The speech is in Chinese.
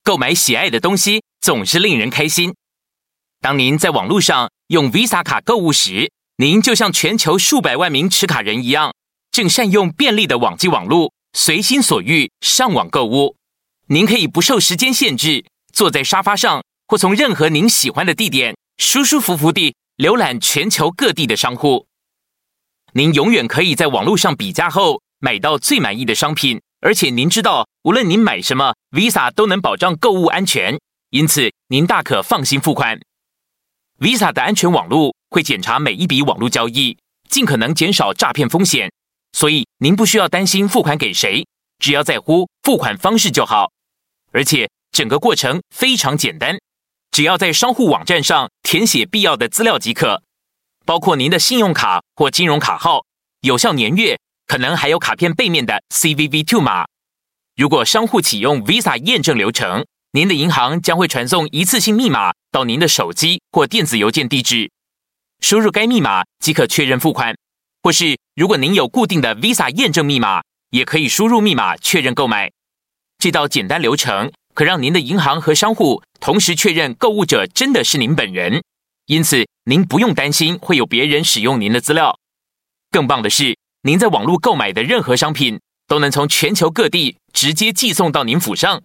购买喜爱的东西总是令人开心。当您在网络上用 Visa 卡购物时，您就像全球数百万名持卡人一样，正善用便利的网际网络，随心所欲上网购物。您可以不受时间限制，坐在沙发上或从任何您喜欢的地点，舒舒服服地浏览全球各地的商户。您永远可以在网络上比价后买到最满意的商品，而且您知道，无论您买什么 ，Visa 都能保障购物安全，因此您大可放心付款。Visa 的安全网络会检查每一笔网络交易，尽可能减少诈骗风险，所以您不需要担心付款给谁，只要在乎付款方式就好。而且整个过程非常简单，只要在商户网站上填写必要的资料即可，包括您的信用卡或金融卡号、有效年月，可能还有卡片背面的 CVV2 码。如果商户启用 Visa 验证流程，您的银行将会传送一次性密码到您的手机或电子邮件地址，输入该密码即可确认付款，或是如果您有固定的 Visa 验证密码，也可以输入密码确认购买。这道简单流程可让您的银行和商户同时确认购物者真的是您本人，因此您不用担心会有别人使用您的资料。更棒的是，您在网络购买的任何商品都能从全球各地直接寄送到您府上。